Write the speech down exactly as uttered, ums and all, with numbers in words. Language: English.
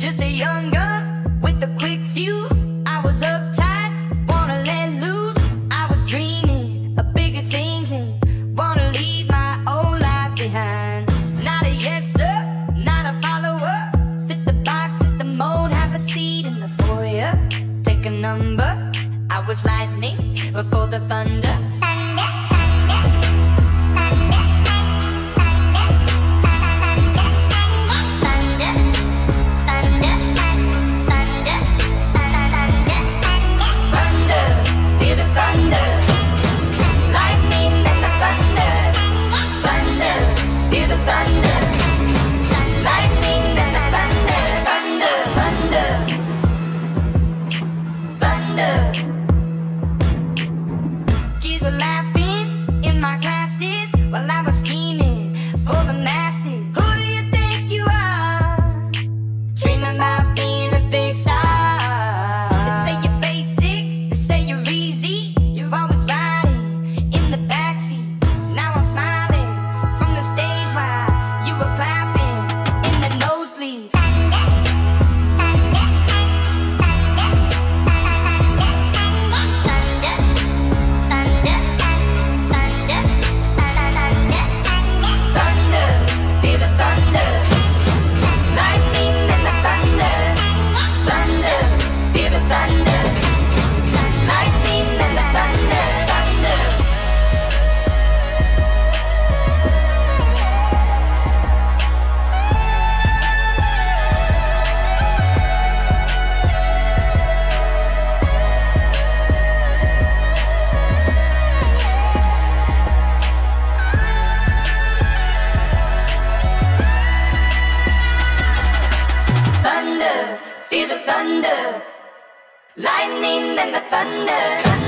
Just a young gun with a quick fuse. I was uptight, wanna let loose. I was dreaming of bigger things and wanna leave my old life behind. Not a yes sir, not a follower. Fit the box, fit the mold, have a seat in the foyer. Take a number. I was lightning before the thunder. Kids were laughing in my classes while I was scheming for the masses. Who do you think you are? Dreaming about being a big star. They say you're basic, they say you're easy. You're always riding in the backseat. Now I'm smiling from the stage while you were clapping in the nosebleeds. Thunder, feel the thunder, lightning and the thunder.